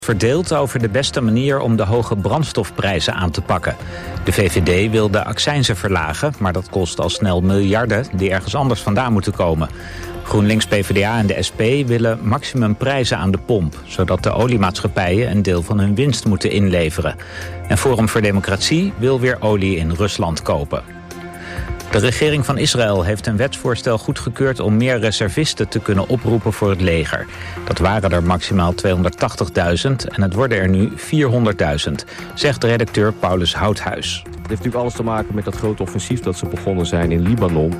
Verdeeld over de beste manier om de hoge brandstofprijzen aan te pakken. De VVD wil de accijnzen verlagen, maar dat kost al snel miljarden die ergens anders vandaan moeten komen. GroenLinks, PvdA en de SP willen maximumprijzen aan de pomp, zodat de oliemaatschappijen een deel van hun winst moeten inleveren. En Forum voor Democratie wil weer olie in Rusland kopen. De regering van Israël heeft een wetsvoorstel goedgekeurd om meer reservisten te kunnen oproepen voor het leger. Dat waren er maximaal 280.000 en het worden er nu 400.000, zegt redacteur Paulus Houthuis. Het heeft natuurlijk alles te maken met dat grote offensief dat ze begonnen zijn in Libanon.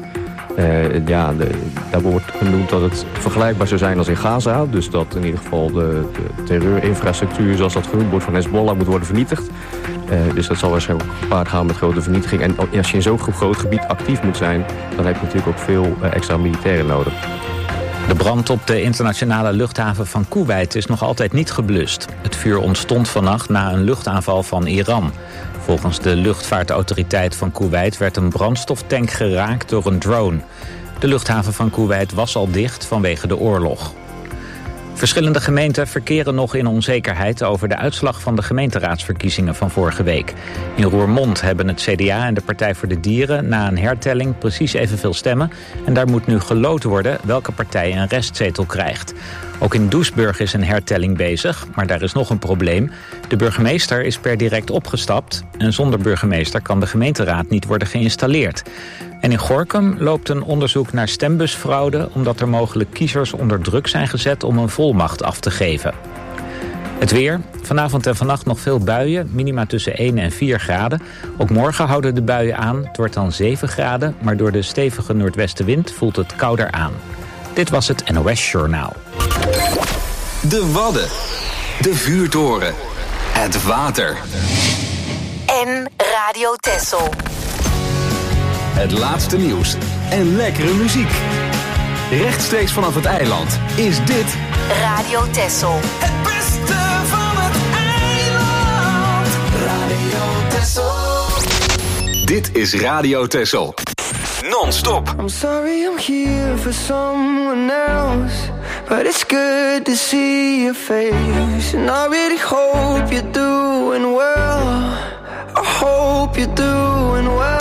Daar wordt genoemd dat het vergelijkbaar zou zijn als in Gaza. Dus dat in ieder geval de terreurinfrastructuur, zoals dat genoemd wordt, van Hezbollah moet worden vernietigd. Dus dat zal waarschijnlijk gepaard gaan met grote vernietiging. En als je in zo'n groot gebied actief moet zijn, dan heb je natuurlijk ook veel extra militairen nodig. De brand op de internationale luchthaven van Koeweit is nog altijd niet geblust. Het vuur ontstond vannacht na een luchtaanval van Iran. Volgens de luchtvaartautoriteit van Koeweit werd een brandstoftank geraakt door een drone. De luchthaven van Koeweit was al dicht vanwege de oorlog. Verschillende gemeenten verkeren nog in onzekerheid over de uitslag van de gemeenteraadsverkiezingen van vorige week. In Roermond hebben het CDA en de Partij voor de Dieren na een hertelling precies evenveel stemmen. En daar moet nu geloot worden welke partij een restzetel krijgt. Ook in Doesburg is een hertelling bezig, maar daar is nog een probleem. De burgemeester is per direct opgestapt en zonder burgemeester kan de gemeenteraad niet worden geïnstalleerd. En in Gorinchem loopt een onderzoek naar stembusfraude omdat er mogelijk kiezers onder druk zijn gezet om een volmacht af te geven. Het weer. Vanavond en vannacht nog veel buien, minima tussen 1 en 4 graden. Ook morgen houden de buien aan. Het wordt dan 7 graden, maar door de stevige noordwestenwind voelt het kouder aan. Dit was het NOS Journaal. De Wadden. De vuurtoren. Het water. En Radio Texel. Het laatste nieuws en lekkere muziek. Rechtstreeks vanaf het eiland is dit Radio Texel. Het beste van het eiland. Radio Texel. Dit is Radio Texel. Non-stop. I'm sorry I'm here for someone else, but it's good to see your face. And I really hope you're doing well. I hope you're doing well.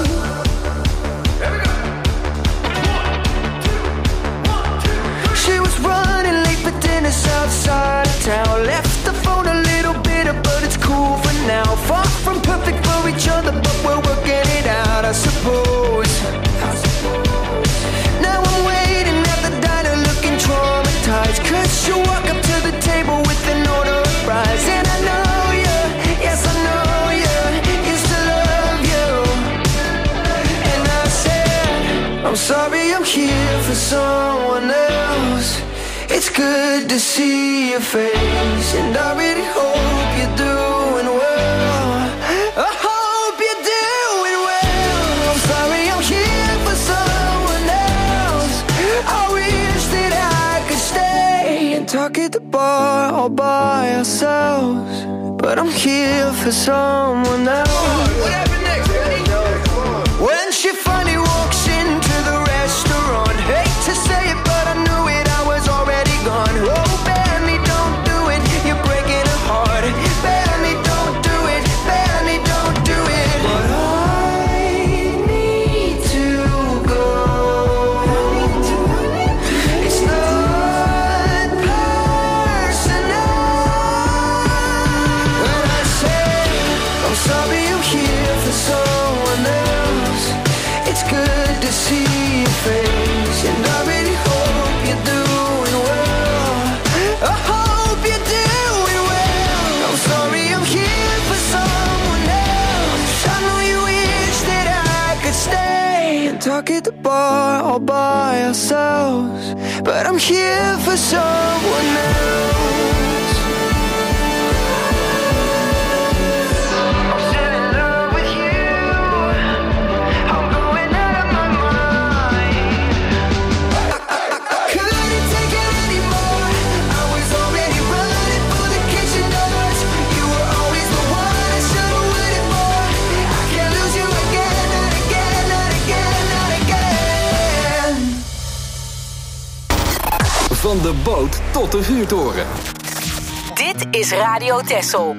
She was running late for dinner outside of town. Left the phone a little bitter, but it's cool for now. Far from perfect for each other, but we're working it out, I suppose. Now I'm waiting at the diner looking traumatized, 'cause you walk up to the table with an order of fries. And I know you, yes I know you, used to love you. And I said, I'm sorry I'm here for someone else. It's good to see your face, and I really hope you're doing well. I hope you're doing well. I'm sorry I'm here for someone else. I wish that I could stay and talk at the bar all by ourselves, but I'm here for someone else. When she finally walks into the restaurant, hate to say it, but I knew it, I was already gone. Oh, Benny, don't do it, you're breaking her heart. Benny, don't do it, Benny, don't do it. But I need to go. It's not personal. When I say I'm sorry I'm here for someone else, it's good to see your face, and I really hope you're doing well. I hope you're doing well. I'm sorry I'm here for someone else. I know you wish that I could stay and talk at the bar all by ourselves, but I'm here for someone else. I'm still in love with you. I'm going out of my mind. Couldn't take it anymore. I was already running for the kitchen doors. You were always the one I should've waited for. I can't lose you again, not again, not again, not again. van de boot tot de vuurtoren. Dit Dit is Radio Texel.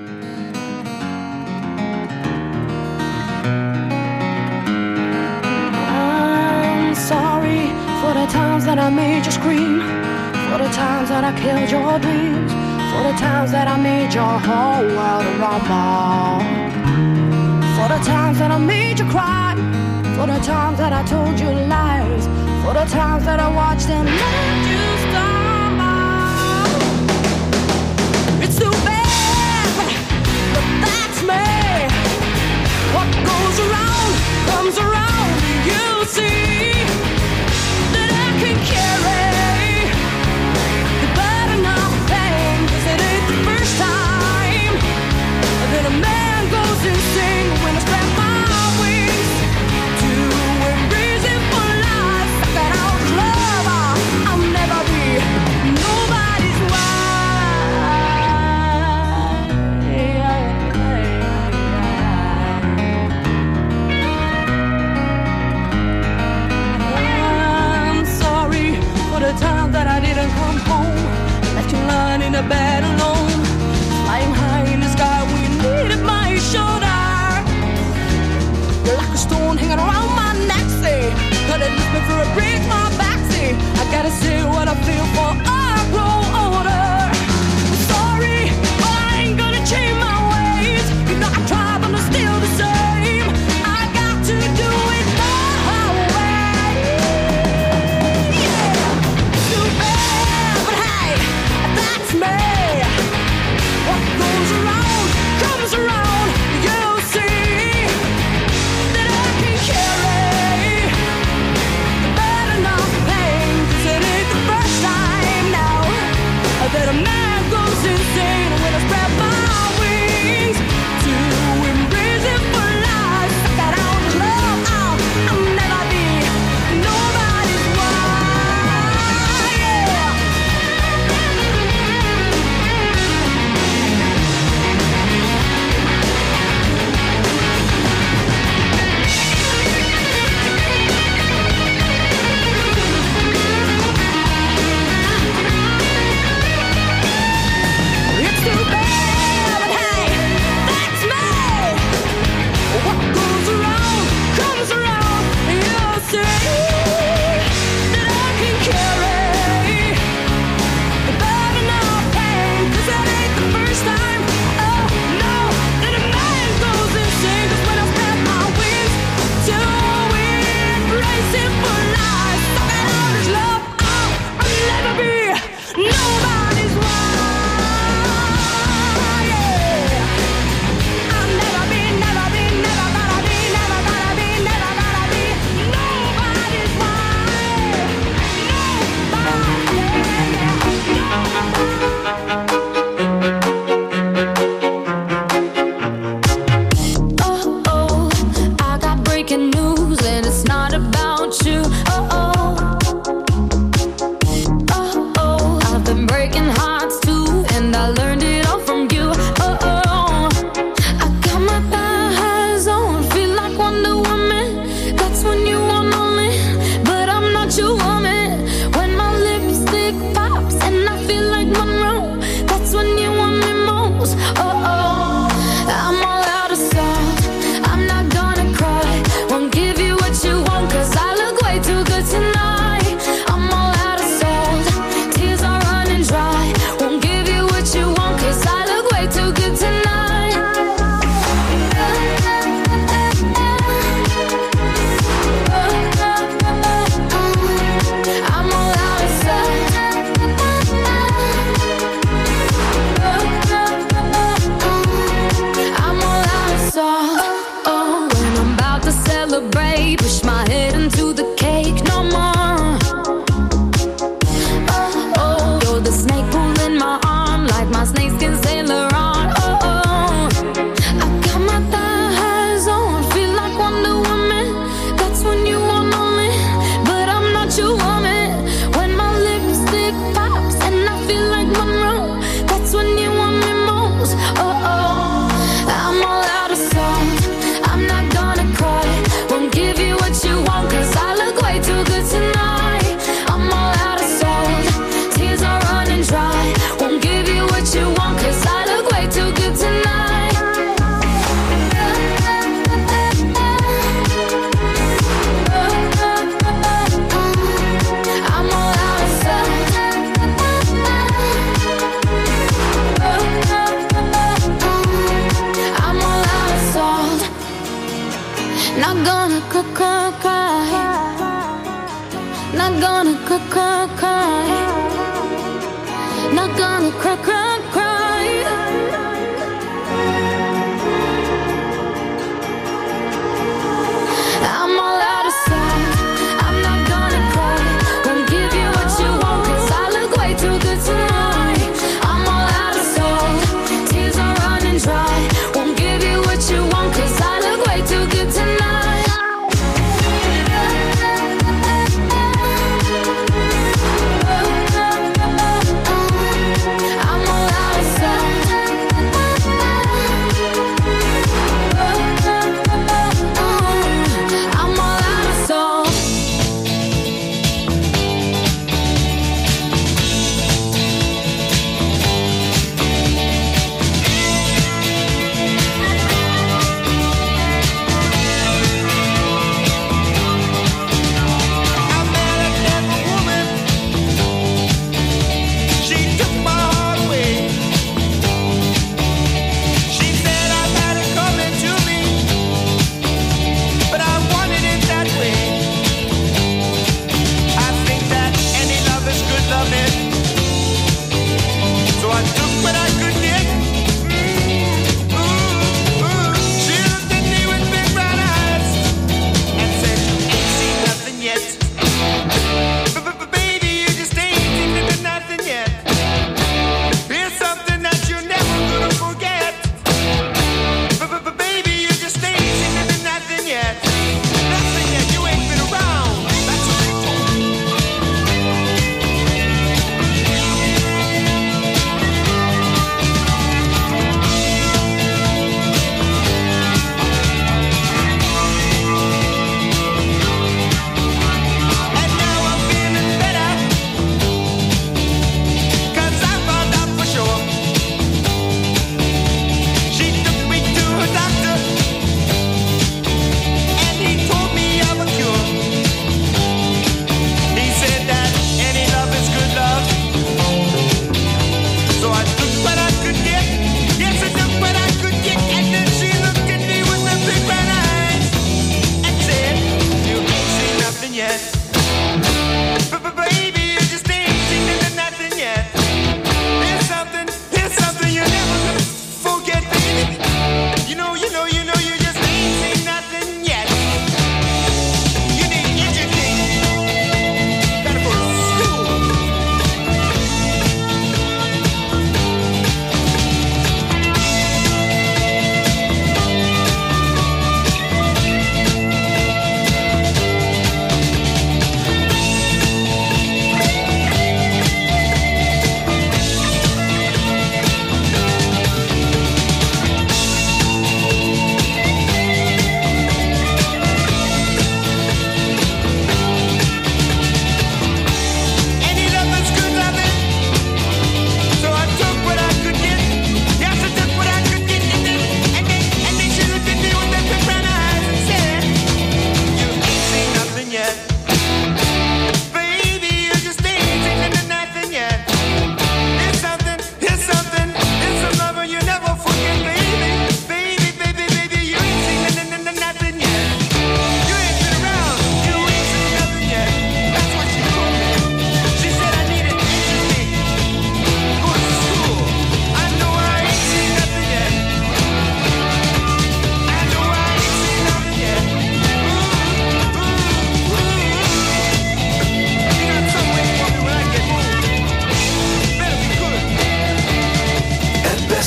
I'm sorry for the times that I made you scream, for the times that I killed your dreams, for the times that I made your whole world rumble, for the times that I made you cry, for the times that I told you lies, for the times that I watched and let you stumble. It's too bad, but that's me. What goes around comes around. You see that I can carry the burden of pain, 'cause it ain't the first time that a man goes insane when I spread my wings to embrace it for life. That out love, I'll never be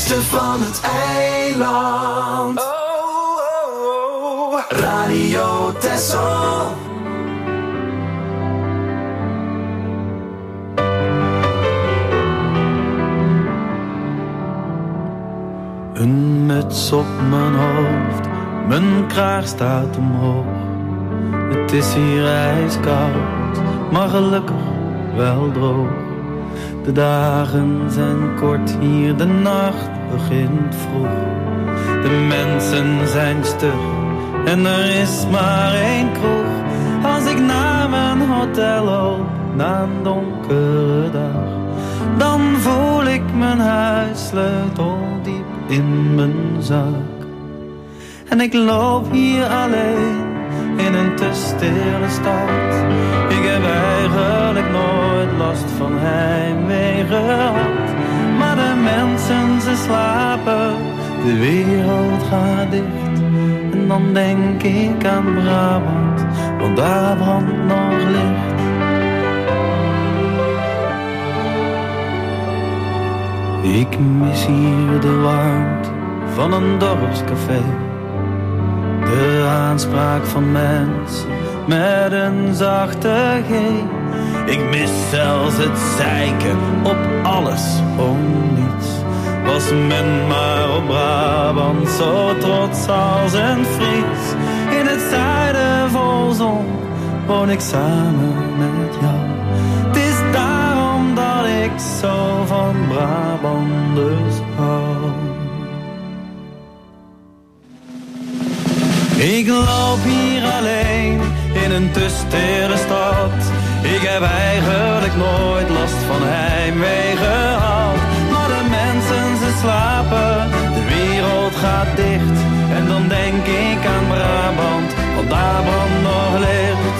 beste van het eiland. Radio Texel. Een muts op mijn hoofd, mijn kraag staat omhoog. Het is hier ijskoud, maar gelukkig wel droog. De dagen zijn kort hier, de nacht begint vroeg. De mensen zijn stug en er is maar één kroeg. Als ik naar mijn hotel loop, na een donkere dag, dan voel ik mijn huissleutel diep in mijn zak. En ik loop hier alleen in een te stille stad. Ik heb eigenlijk nooit last van heimwee gehad. Maar de mensen, ze slapen, de wereld gaat dicht. En dan denk ik aan Brabant, want daar brandt nog licht. Ik mis hier de warmte van een dorpscafé. De aanspraak van mensen met een zachte G. Ik mis zelfs het zeiken op alles om niets. Was men maar op Brabant zo trots als een Fries. In het zuiden vol zon woon ik samen met jou. Het is daarom dat ik zo van Brabanders hou. Ik loop hier alleen in een te stille stad. Ik heb eigenlijk nooit last van heimwee gehad. Maar de mensen, ze slapen, de wereld gaat dicht. En dan denk ik aan Brabant, want daar brandt nog licht.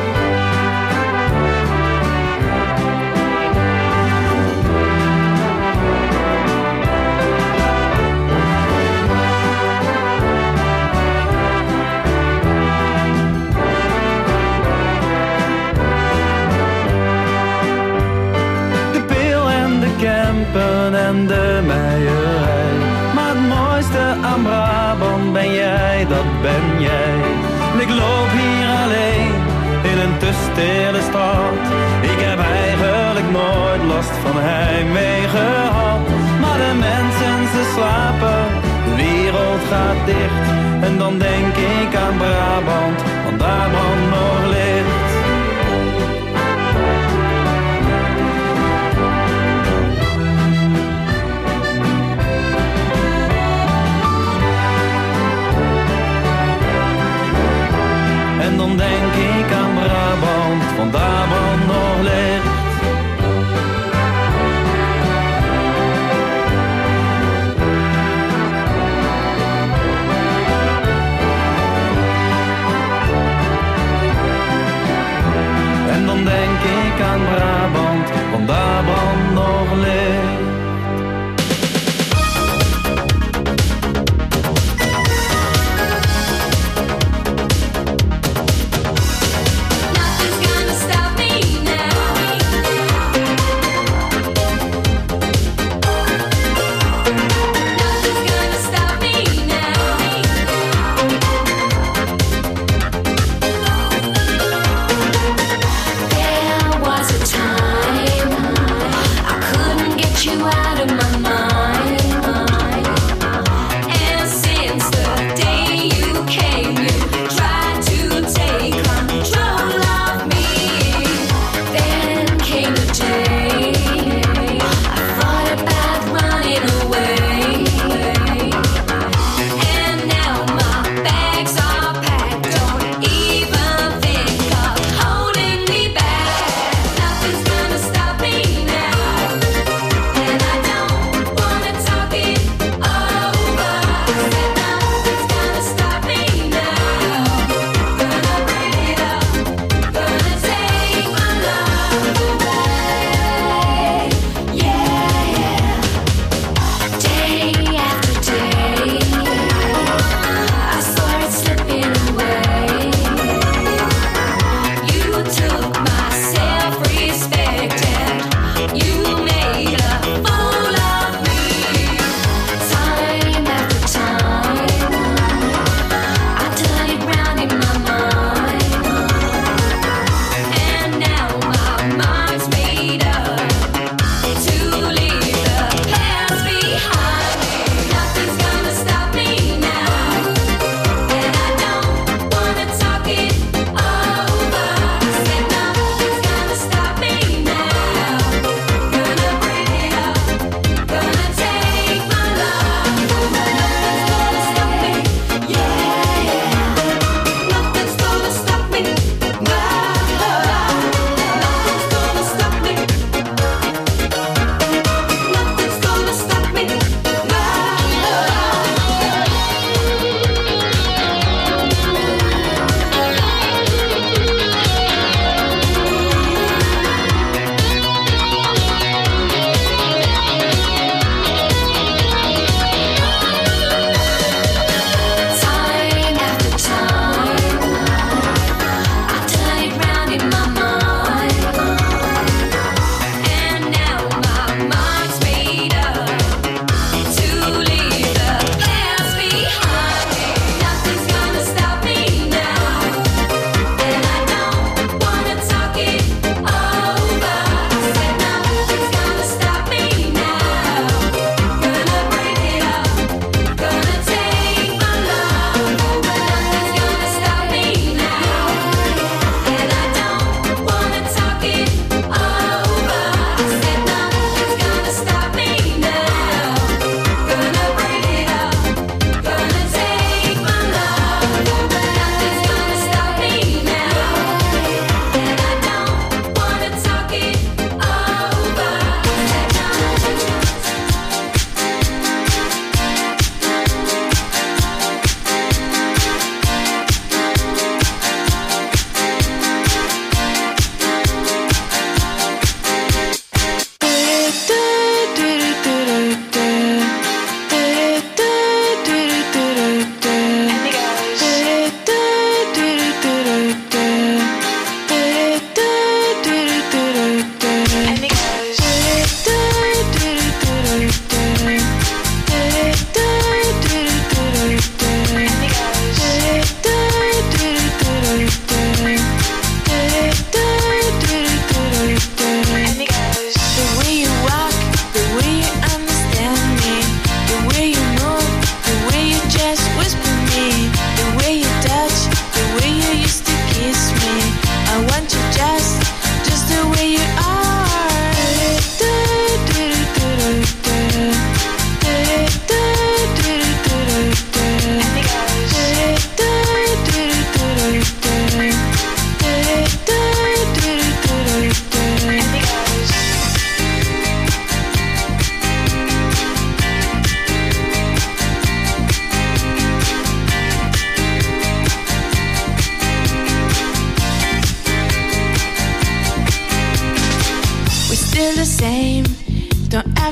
En de meierij. Maar het mooiste aan Brabant ben jij, dat ben jij. Ik loop hier alleen in een te stille stad. Ik heb eigenlijk nooit last van heimwee gehad. Maar de mensen, ze slapen, de wereld gaat dicht. En dan denk ik aan Brabant, want daar brandt nog licht. En dan denk ik aan Brabant, want daar brandt nog licht.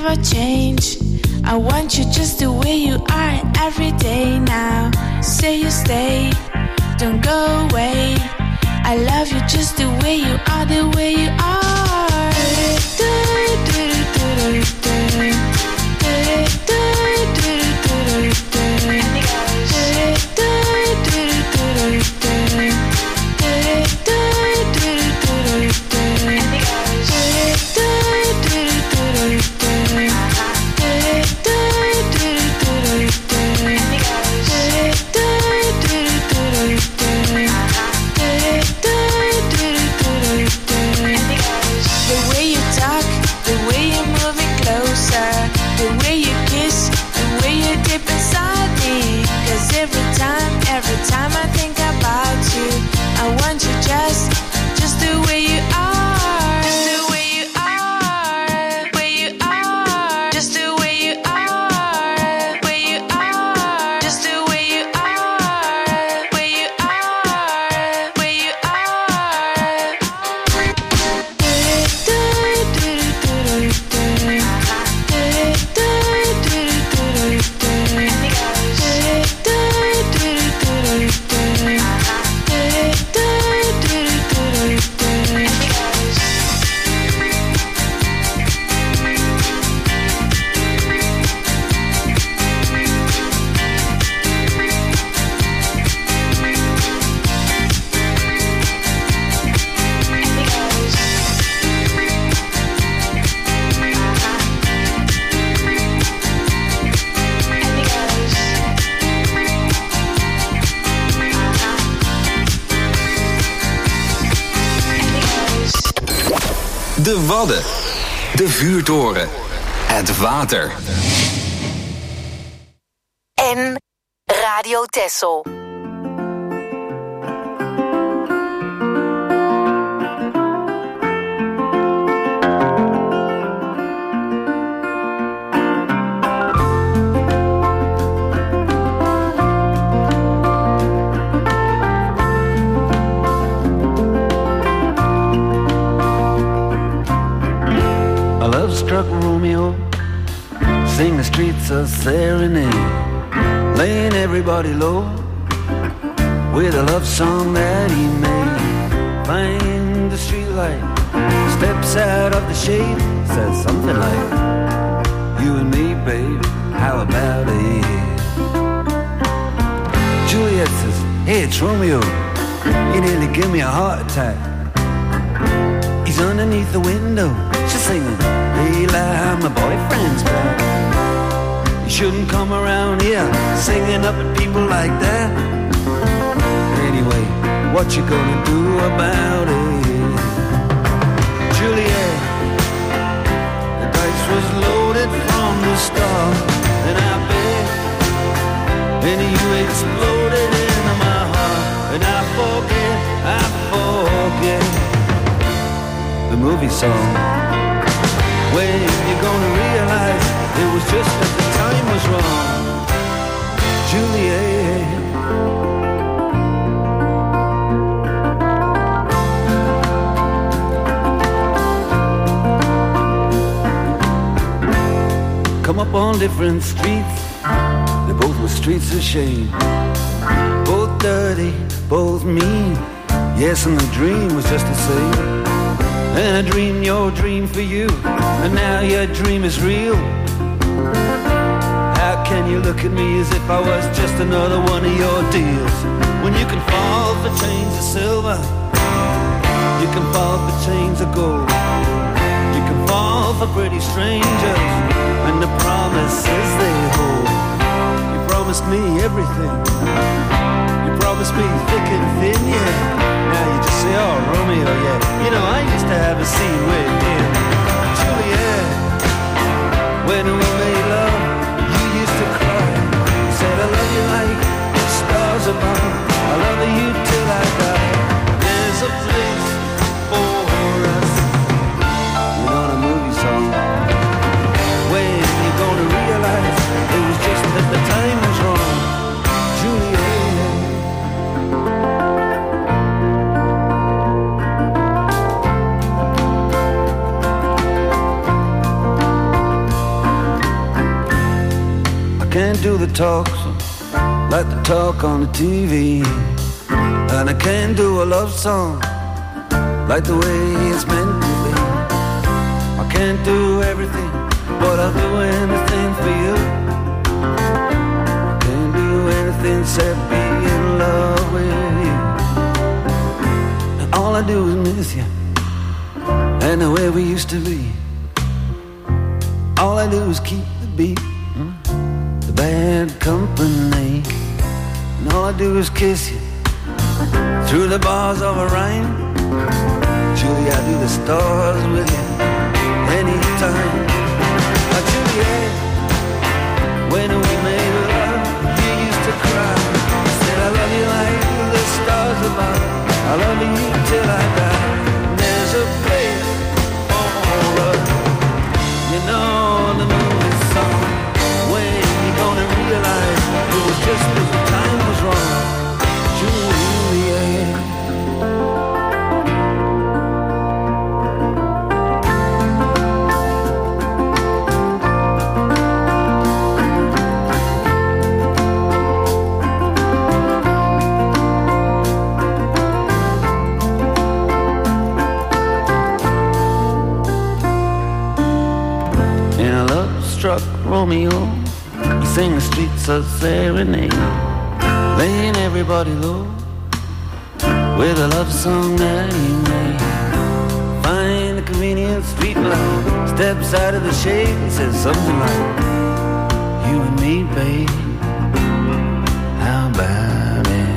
never change. I want you just the way you are every day now. Say you stay, don't go away. I love you just the way you are, the way you are. Every time I think about you, I want you just the way you are. Just the way you are, way you are. Just the way you are, way you are. Just the way you are, way you are, way you De Wadden. De Vuurtoren. Het water. En Radio Texel. Struck Romeo, sing the streets a serenade, laying everybody low with a love song that he made. Find the streetlight, steps out of the shade, says something like, you and me, babe, how about it? Juliet says, hey, it's Romeo, you nearly give me a heart attack. He's underneath the window, she's singing, Daylight, my boyfriend's back. You shouldn't come around here singing up at people like that. Anyway, what you gonna do about it? Juliet, the dice was loaded from the start, and I bet, and you exploded into my heart, and I forget the movie song. When you're gonna realize it was just that the time was wrong, Juliet. Come up on different streets, they both were streets of shame. Both dirty, both mean, yes, and the dream was just the same. And I dreamed your dream for you, and now your dream is real. How can you look at me as if I was just another one of your deals? When you can fall for chains of silver, you can fall for chains of gold, you can fall for pretty strangers, and the promises they hold. You promised me everything, you promised me thick and thin, yeah. Now you just say, oh, Romeo, yeah. You know, I used to have a scene with him. Juliet, when we made love, you used to cry. You said, I love you like the stars above. I love you till I die. There's a place for us. You know the movie song. When you're gonna realize it was just that the time was wrong, Juliet. talk like the talk on the TV. And I can't do a love song like the way it's meant to be. I can't do everything, but I'll do anything for you. I can't do anything except be in love with you. And all I do is miss you, and the way we used to be. All I do is keep the beat, the bad company. And all I do is kiss you through the bars of a rhyme. Julie, I do the stars with you anytime. Juliet, when we made love, you used to cry. Said I love you like the stars above. I love you till I die. There's a place for us, you know, the movie song. When you gonna realize it was just because the time was wrong, Juliet. Struck Romeo, he sang the streets a serenade, laying everybody low with a love song that he made. Find a convenient street light, steps out of the shade and says something like, you and me, babe, how about it?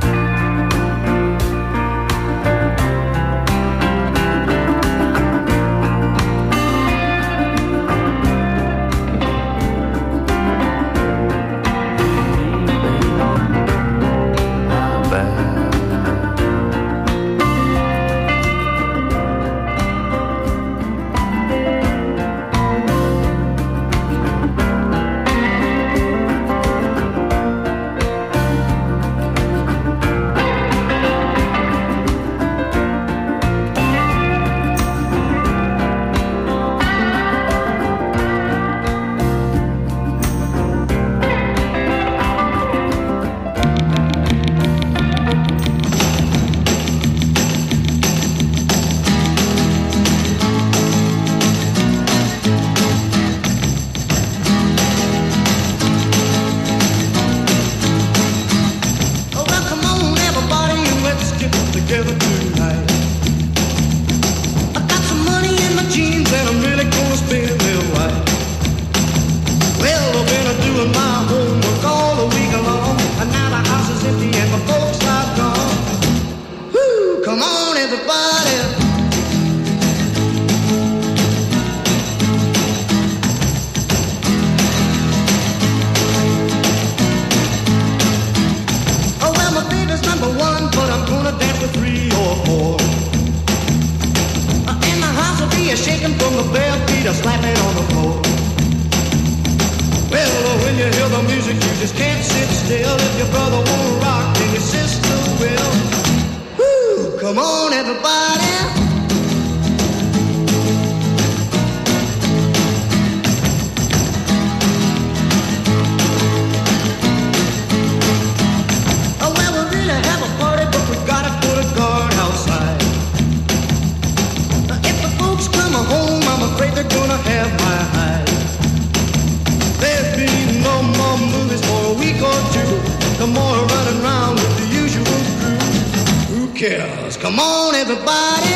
Come on, everybody.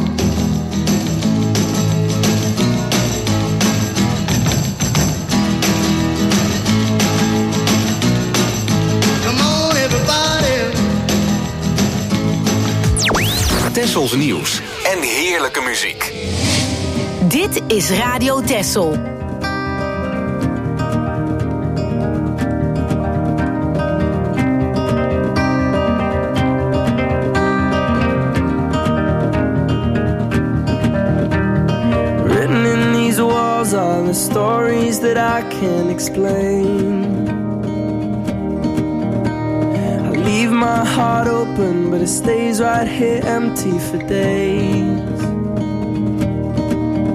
Come on, everybody. Tessels nieuws en heerlijke muziek. Dit is Radio Tessel. Are the stories that I can't explain. I leave my heart open, but it stays right here empty for days.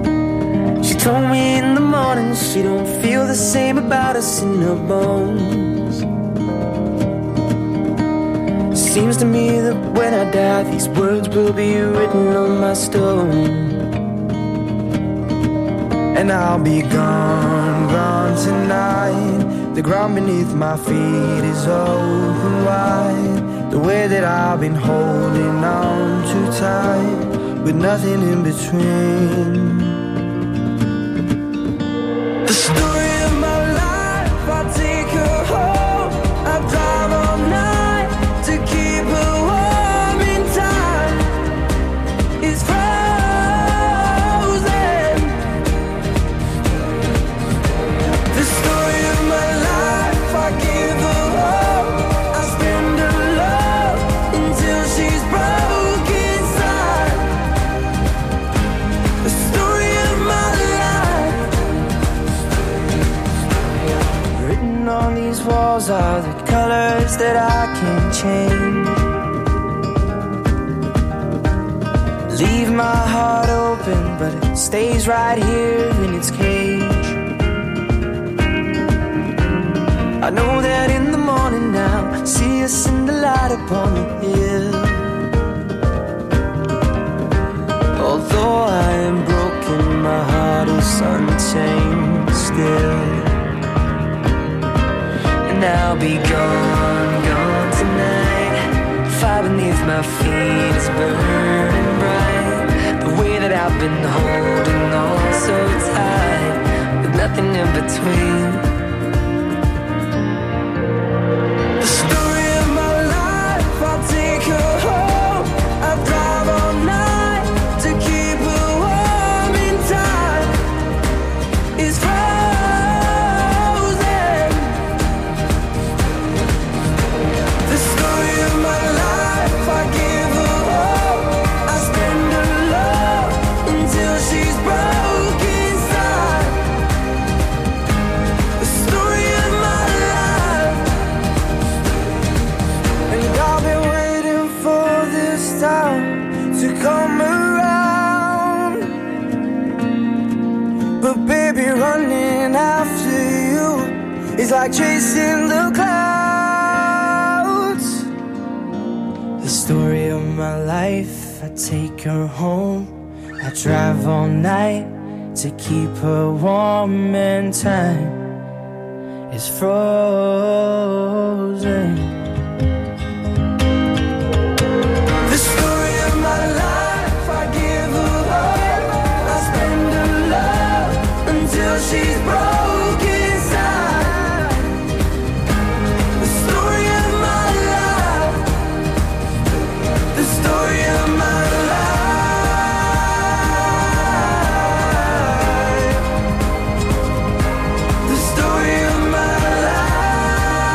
She told me in the morning she don't feel the same about us in her bones. seems to me that when I die, these words will be written on my stone. And I'll be gone, gone tonight. The ground beneath my feet is open wide. The way that I've been holding on too tight, with nothing in between. The story of my life, I take her home. I drive all night to keep her warm in time. It's frozen. The story of my life, I give her hope. I spend her love until she's broke inside. The story of my life. Written on these walls are the colors that I can't change. Leave my heart open, but it stays right here in its cage. I know that in the morning now, see us in the light upon the hill. Although I am broken, my heart is unchained still. And I'll be gone, gone tonight. Fire beneath my feet is burning bright. The way that I've been holding on so tight, with nothing in between. The story of my life, I'll take her home. I drive all night to keep her warm in time. It's frozen. The story of my life, I give her hope. I spend her love until she's broke inside. The story of my life. And I've been waiting for this time to come around. But baby, running after you is like chasing the clouds. The story of my life, I take her home. I drive all night to keep her warm, and time is frozen. The story of my life, I give her hope. I spend her love until she's broke inside. The story of my life. The story of my life. The story of my life.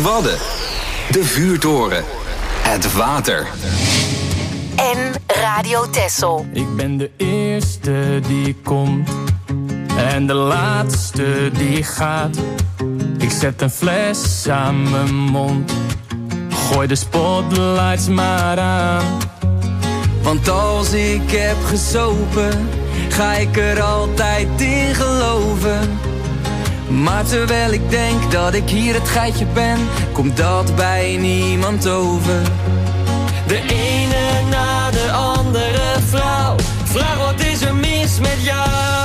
De Wadden. De vuurtoren. Het water. En Radio Texel. Ik ben de eerste die komt en de laatste die gaat. Ik zet een fles aan mijn mond, gooi de spotlights maar aan. Want als ik heb gesopen, ga ik er altijd in geloven. Maar terwijl ik denk dat ik hier het geitje ben, komt dat bij niemand over. De ene na de andere vrouw, vraag wat is er mis met jou?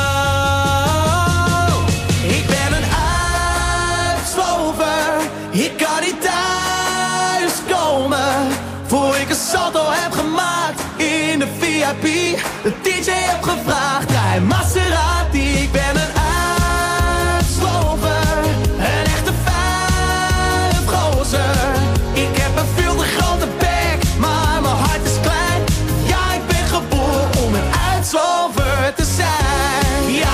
Ik ben een uitslover, ik kan niet thuis komen. Voor ik een salto heb gemaakt in de VIP. De DJ heb gevraagd, draai Maserati. Ik ben een uitslover, een echte vuilgozer. Ik heb een veel te grote bek, maar mijn hart is klein. Ja, ik ben geboren om een uitslover te zijn. Ja,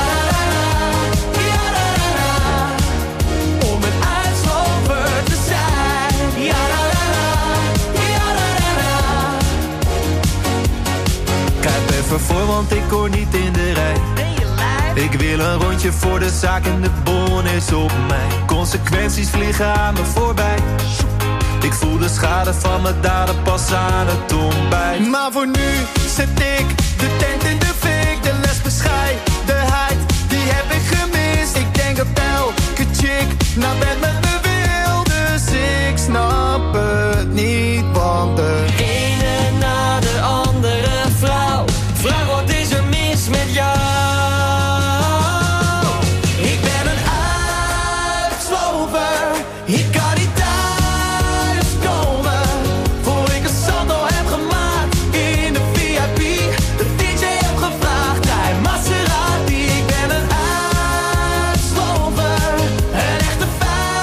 om een uitslover te zijn. Ja, kijk even voor, want ik hoor niet in de rij. Ik wil een rondje voor de zaak en de bon is op mij. Consequenties vliegen aan me voorbij. Ik voel de schade van mijn daden pas aan het ontbijt. maar voor nu zet ik de tent in de fik. De lesbescheidenheid, die heb ik gemist. Ik denk dat elke chick naar bed met me wil. Dus ik snap het niet, want de Ene na de andere vrouw, vraag wat is er mis met jou? ik ben een uitslover. Ik kan niet thuis komen voor ik een salto heb gemaakt in de VIP. De DJ heb gevraagd, draai Maserati. Ik ben een uitslover, een echte vuilgozer.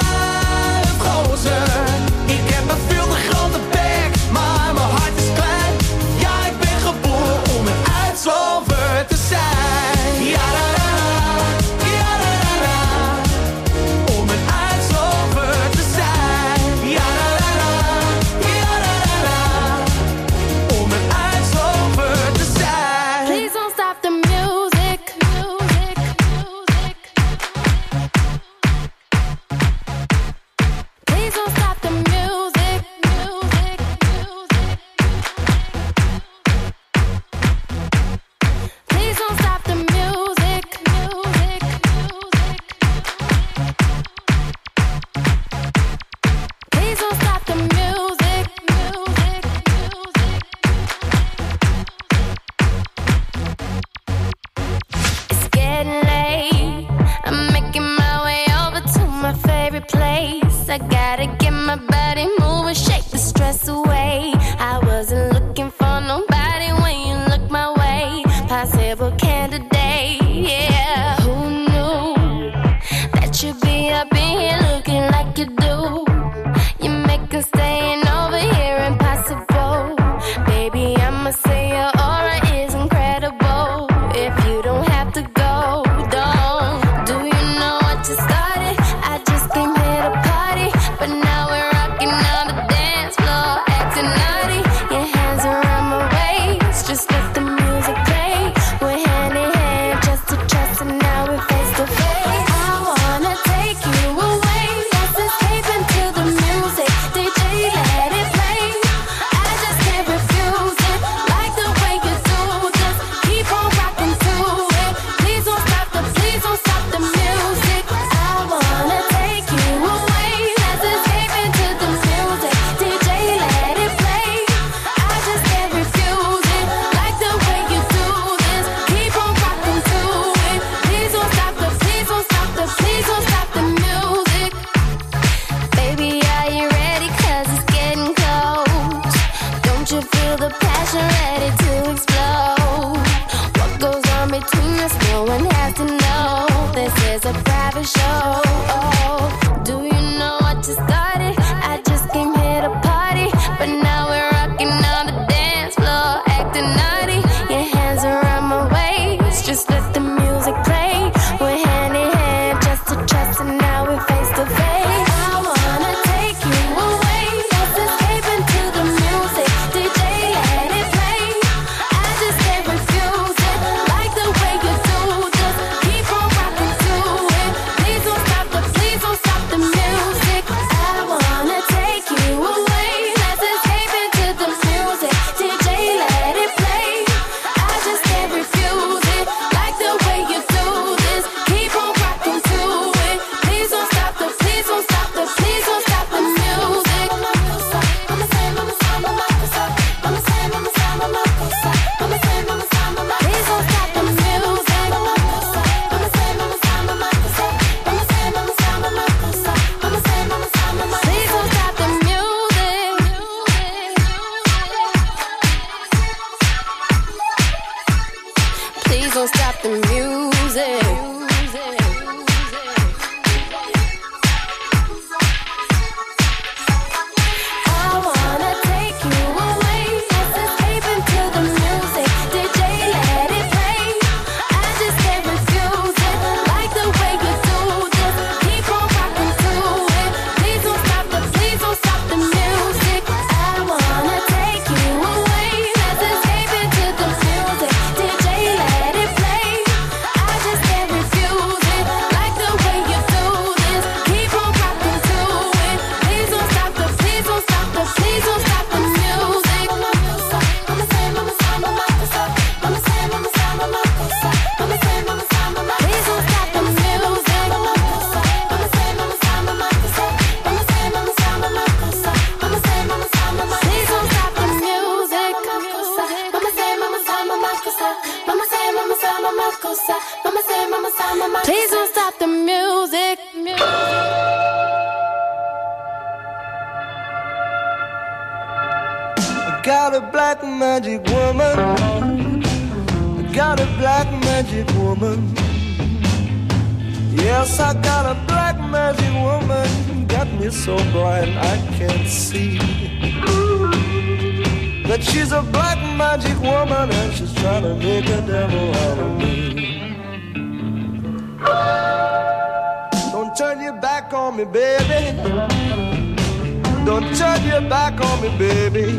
got a black magic woman. I got a black magic woman. Yes, I got a black magic woman. Got me so blind I can't see. But she's a black magic woman and she's trying to make a devil out of me. Don't turn your back on me, baby. Don't turn your back on me, baby.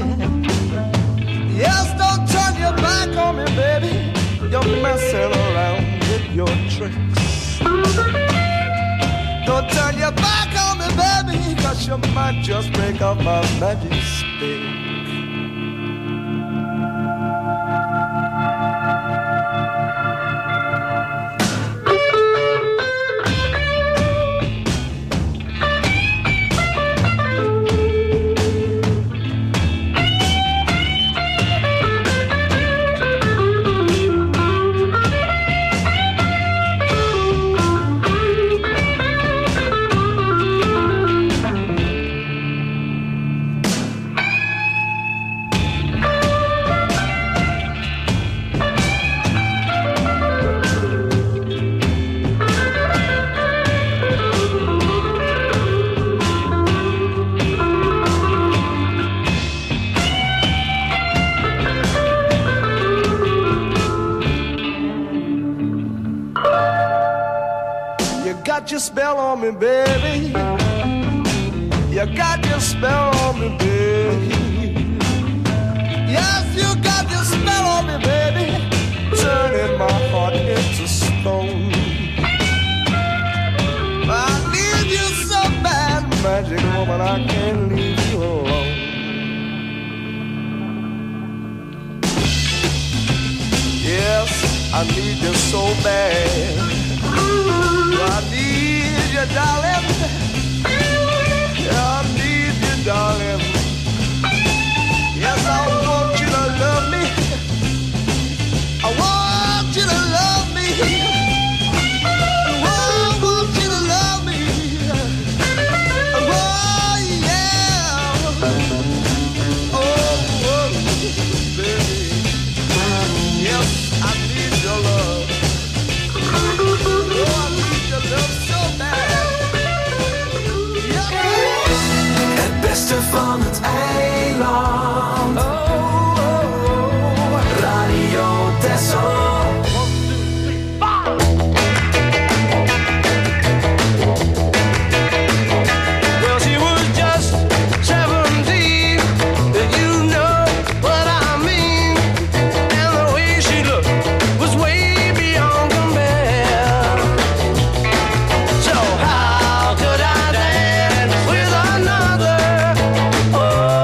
Yes, don't turn your back on me, baby. You're messing around with your tricks. Don't turn your back on me, baby, 'cause you might just break up my magic stick. Your spell on me, baby. You got your spell on me, baby. Yes, you got your spell on me, baby. Turning my heart into stone. I need you so bad, magic woman, I can't leave you alone. Yes, I need you so bad. I need you, darling. I need you, darling. Yes, I want you to love me. I want you to love me. I want you to love me. Oh, yeah. Oh, baby. Yes, I need your love. Het beste van het eiland. Radio Texel. Well, she was just 17, and you know what I mean. And the way she looked was way beyond compare. So how could I dance with another? Oh,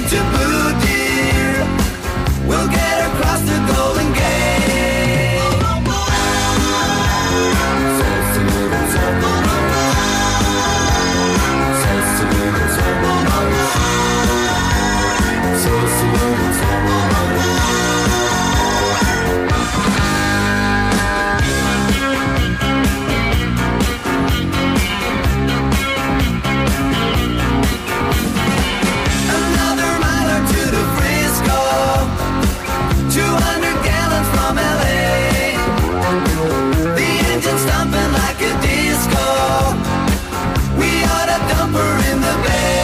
to Blue Deer. We'll get across the Golden Gate. Stomping like a disco. We ought to dump her in the bay.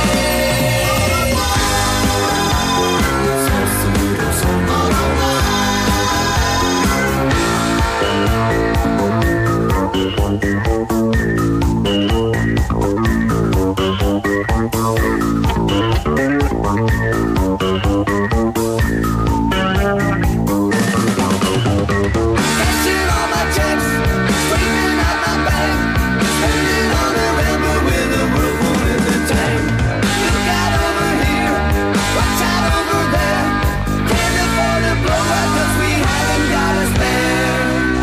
Cashing all my checks, screaming out my bank, spending on a Rambo with a roof in the tank. Look out over here, watch out over there. Can't afford a blowout 'cause we haven't got a spare.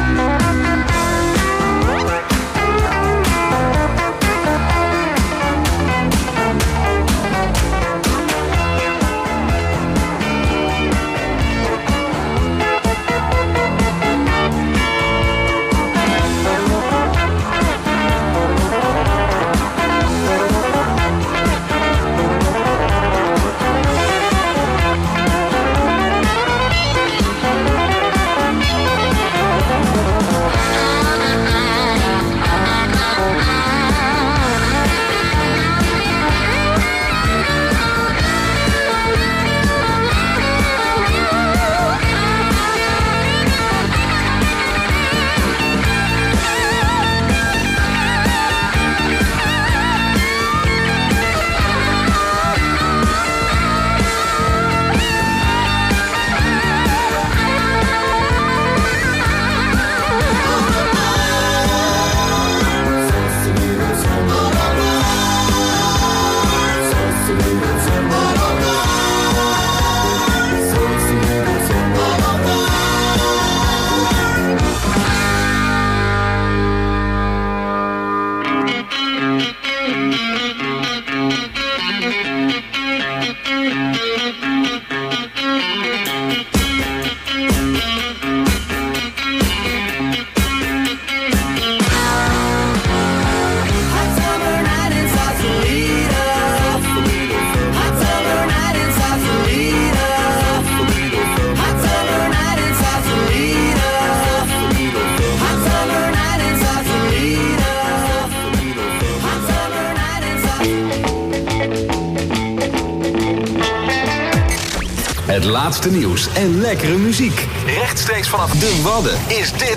Het laatste nieuws en lekkere muziek. Rechtstreeks vanaf de Wadden is dit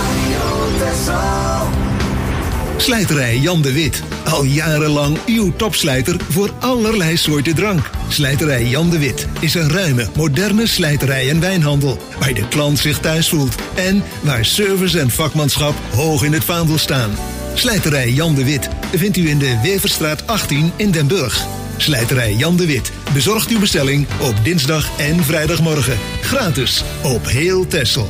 Slijterij Jan de Wit. Al jarenlang uw topslijter voor allerlei soorten drank. Slijterij Jan de Wit is een ruime, moderne slijterij en wijnhandel. Waar de klant zich thuis voelt. En waar service en vakmanschap hoog in het vaandel staan. Slijterij Jan de Wit vindt u in de Weverstraat 18 in Den Burg. Slijterij Jan de Wit bezorgt uw bestelling op dinsdag en vrijdagmorgen. Gratis op heel Texel.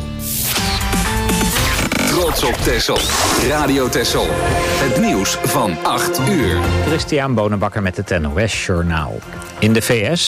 Trots op Texel. Radio Texel. Het nieuws van 8 uur. Christian Bonenbakker met het NOS Journaal. In de VS